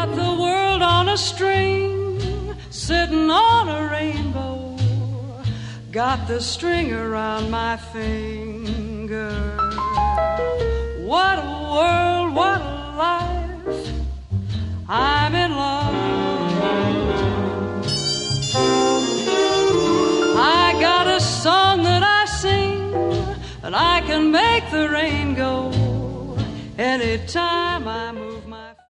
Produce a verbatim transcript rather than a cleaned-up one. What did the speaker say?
got the world on a string, sitting on a rainbow, got the string around my finger. What a world, what a life, I'm in love. I got a song that I sing, and I can make the rain go anytime I move